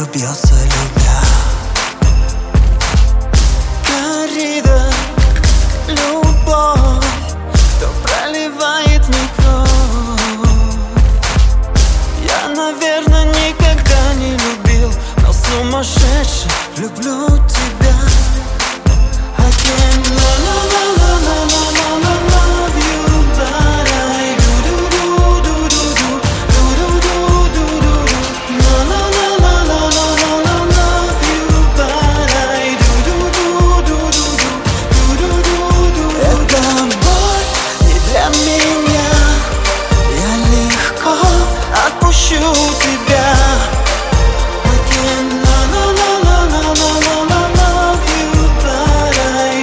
бьется, любя. Коррида, любовь, кто проливает мне кровь. Я, наверное, никогда не любил, но сумасшедше люблю тебя. I can't love you, but I do. Love you, but I do. Это боль не для меня, я легко отпущу тебя. I can't love you, but I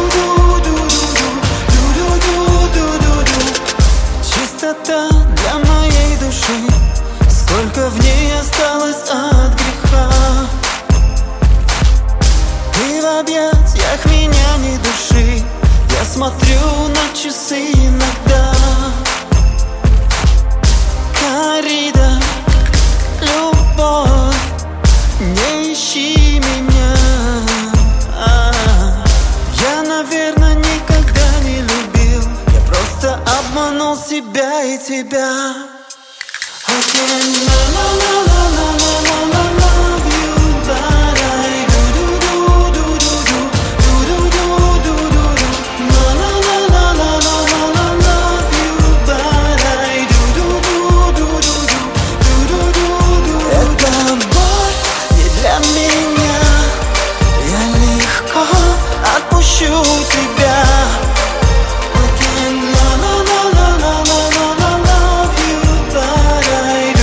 do. Чистота для моей души, сколько в ней осталось от греха. Ты в объятиях меня не души, я смотрю на часы иногда. Коррида, любовь, не ищи меня. Я, наверное, никогда не любил, я просто обманул себя и тебя. I can't love you, but I do. Love you, but I do. Это боль не для меня, я легко отпущу тебя. I can't love you, but I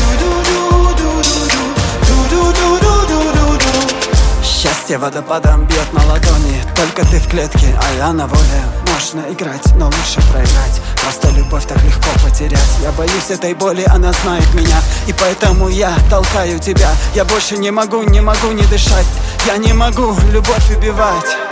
do. Счастье водопадом бьет на ладони, только ты в клетке, а я на воле. Можно играть, но лучше проиграть. Просто любовь так легко потерять. Я боюсь этой боли, она знает меня, и поэтому я толкаю тебя. Я больше не могу не дышать. Я не могу любовь убивать.